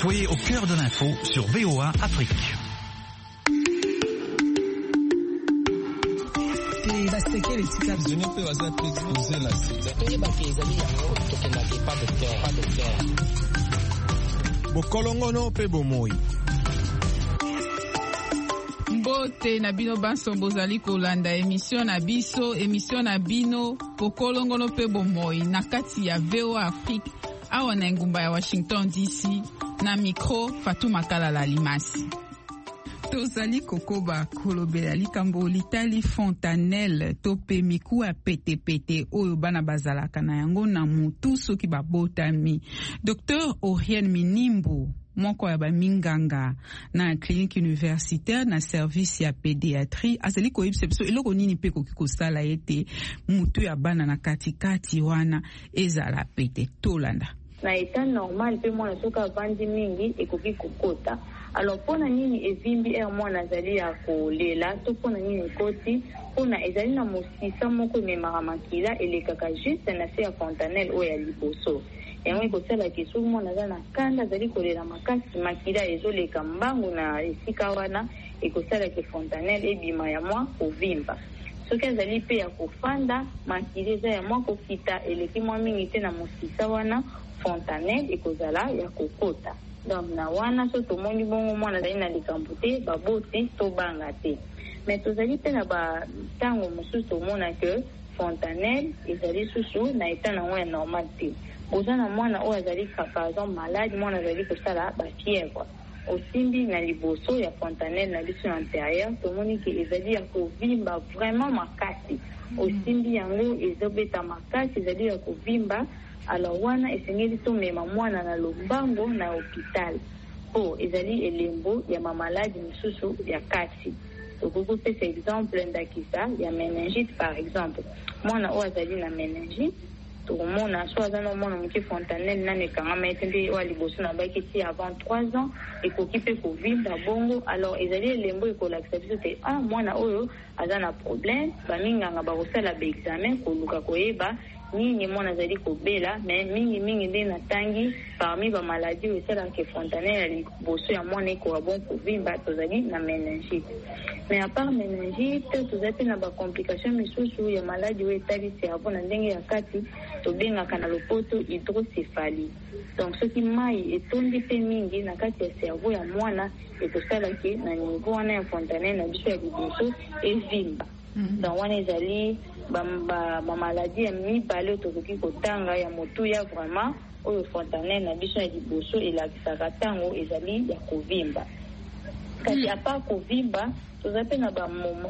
Soyez au cœur de l'info sur VOA Afrique. Bokolongono pe bomoi. Mbote na bino banso bozali kolanda émission na biso, émission na bino bokolongono pe bomoi na kati ya VOA Afrique awa na ngumba ya Washington DC na micro Fatuma Kalala Limasi. Tozali kokoba kolobela likambo litali fontanelle tope miku a pete oyo bana bazalaka na yango na mutu soki babotami. Dr Oriel Minimbu moko ya baminganga na clinique universitaire na service ya pédiatrie azali koyebisa biso eloko nini pe koki kosala ete mutu ya bana na katikati wana ezala pete tolanda. Na état normal pe mwana soka vandi mingi ekoki kokota. Alors pona nini evimbi mwana azali ya kolela to pona nini koti pona ezali na mosisa moko memaka makila elekaka juste na se ya fontanelle oyo ya liboso. Yango ekosala kesu mwana aza na kanda azali kolela makasi makila ezoleka mbangu na esika wana ekosala ke fontanelle ebima ya mwa kovimba. Soki azali pe ya kofanda makila eza ya mwa kokita eleki mwa mingi te na mosisa wana fontanelle ekozala ya kokota. Donc na wana so tomoni bongo mwana azali na likambo te baboti to banga te. Mais tozali pe na batango mosusu tomona ke fontanelle ezali susu na eta na ya normal te. Oza na mwana oyo azali par exemple malade mwana azali kosala bafièvre. Osimbi na liboso ya fontanelle na biso antérieure tomoni ke ezali ya kovimba vraiment makasi. Osimbi yango ezobeta makasi ezali ya kovimba. Alors wana esengeli tomema mwana na lombango na hôpital po ezali elembo ya mamaladi misusu ya kati. Tokoki pesa exemple ndakisa ya méningite par exemple. Mwana oyo azali na méningite tokomona so aza na mwana moke fontanelle nani ekangama ete nde oyo liboso na baki ti avant 3 ans ekoki mpe kovimba bongo. Alors ezali elembo ekolakisa biso te mwana oyo aza na problème baminganga bakosala baexamen koluka koyeba nini mwana azali kobela mais mingi nde na tangi parmi ba maladie oyo esalaka fontanelle ya liboso ya mwana ekoka bon kovimba tozali na méningite. Mais à part méningite tozali pe na bacomplication misusu ya maladie oyo etali cerveau na ndenge ya kati tobengaka na lopoto hydrocéphalie. Donc soki mai etondi pe mingi na kati ya cerveau ya mwana ekosalaki na niveau wana ya fontanelle na biso ya liboso evimba. Donc wana ezali ba maladie ya mibale tokoki kotanga ya motuya vraiment oyo fontanelle na biso ya liboso elakisaka tango ezali ya kovimba. Kasi apa kovimba toza pe na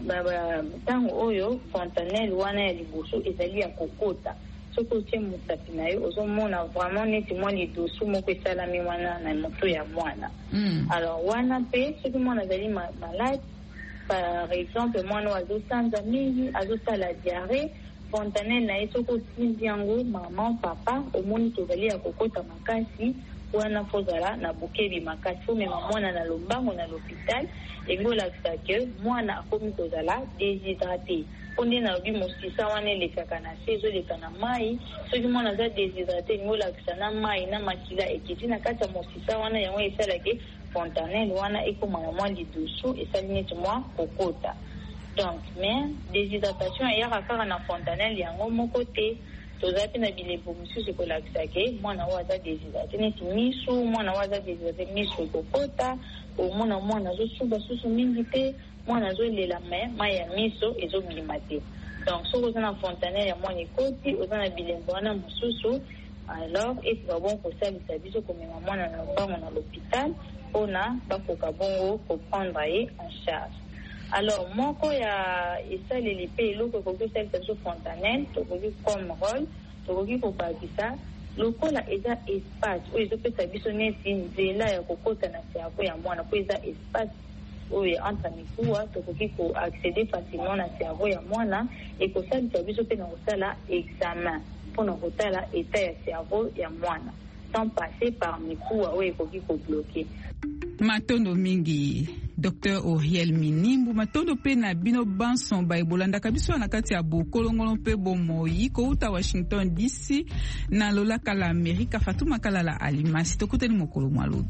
tango oyo fontanelle wana ya liboso ezali ya kokota. Soki otie mosapi na yo ozomona vraiment neti mwa lidosu moko esalami wana na moto ya mwana. Alors wana pe soki mwana azali malade par exemple mwana azosanza mingi azosala diarrhée fontanelle na ye soki osimbi yango mama papa omoni tozali ya kokota makasi wana fozala na bokebi makasi fo mema mwana na lombango na l'hôpital engolakisa ke mwana akomi kozala déshydraté mpo nde nalobi mosisa wana elekaka na se ezoleka na mai soki mwana aza déshydraté engolakisa na mai na makila ekiti na kati ya mosisa wana yango esalaki fontanelle wana ekoma na mwa lidusu esali neti mwa kokota. Donc mais déshydratation eyaka kaka na fontanelle yango moko te tozali pe na bilembo mosusu ekolakisa ke mwana oyo aza déshydraté neti misu mwana oyo aza déshydraté misu ekokota omona mwana azosuba susu mingi te mwana azolela mai ya miso ezobima te. Donc soki oza na fontanelle ya mwana ekoti oza na bilembo wana mosusu alors ekoka bon kosalisa biso komema mwana na lombango na l'hôpital mpona bakoka bongo koprendre ye en charge. Alors moko ya esaleli mpe eloko ekoki kosalisa biso fontanelle tokoki comme rôle tokoki kobakisa lokola eza espace oyo ezopesa biso neti nzela ya kokota na cerveau ya mwana po eza espace oyo entre mikuwa tokoki koaccéder facilement na cerveau ya mwana ekosalisa biso mpe na kosala examen mpona kotala état ya cerveau ya mwana sans passer par mikuwa oyo ekoki kobloke. Matondo mingi Dr Oriel Minimbu matondo pe na bino banson ba ebolandaka biso na kati ya bokolongolo pe bomoi kouta Washington DC na lolaka la Amerika Fatuma Kalala Alimasi tokuteni mokolo mwalobi.